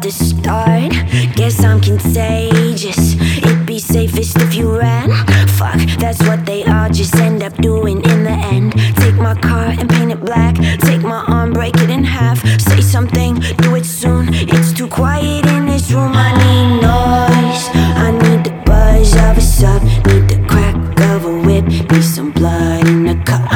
the start. Guess I'm contagious. It'd be safest if you ran. Fuck, that's what they all just end up doing in the end. Take my car and paint it black. Take my arm, break it in half. Say something, do it soon. It's too quiet in this room. I need noise. I need the buzz of a sub. Need the crack of a whip. Need some blood in the cup.